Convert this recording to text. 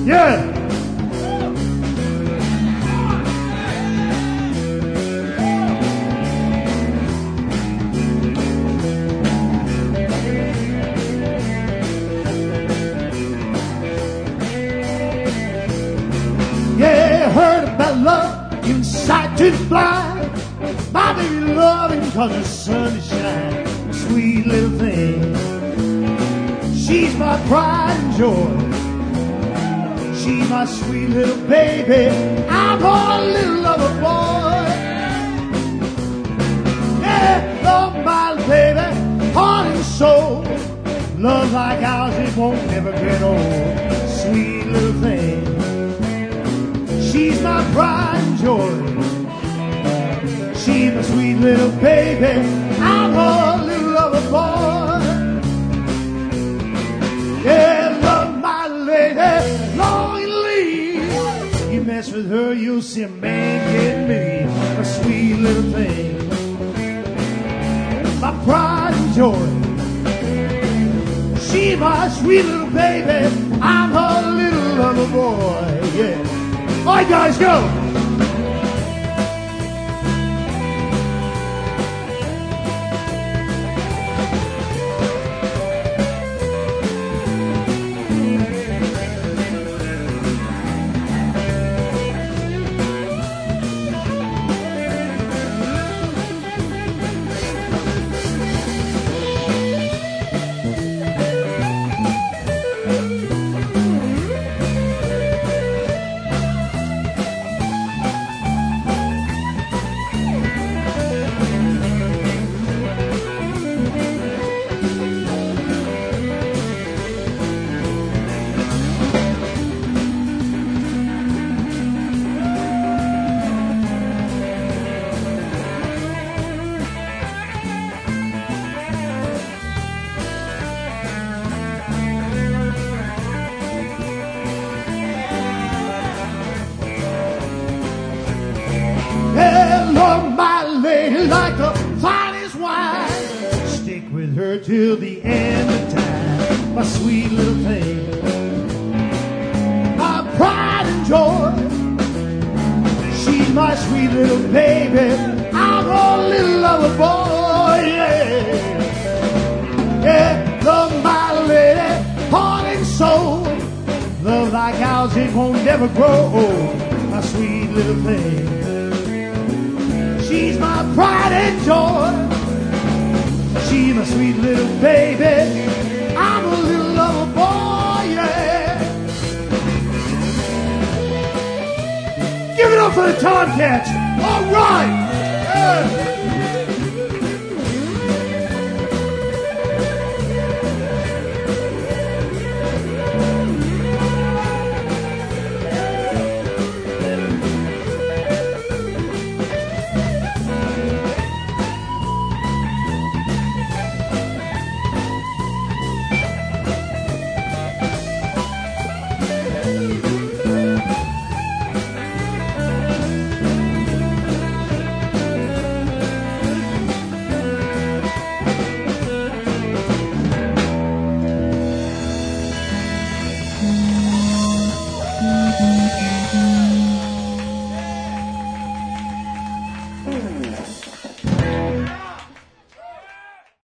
Yeah. Yeah, heard about love, inside to fly. My baby loving cause the sun is shining. Sweet little thing. She's my pride and joy. She's my sweet little baby. I'm her little lover boy. Yeah, love my baby, heart and soul. Love like ours, it won't never get old. Sweet little thing. She's my pride and joy. She's my sweet little baby. I'm her little lover boy. Yeah, love my lady, long and lean. You mess with her, you'll see a man get me. A sweet little thing. My pride and joy. She's my sweet little baby. I'm her little lover boy. Yeah. All right, guys, go. Like the finest wine, stick with her till the end of time. My sweet little thing, my pride and joy. She's my sweet little baby. I'm her little lover boy. Yeah, yeah, love my lady, heart and soul. Love like ours, it won't never grow old. My sweet little thing. She's my pride and joy. She's my sweet little baby. I'm a little lover boy, yeah. Give it up for the Tomcats. All right. Yeah.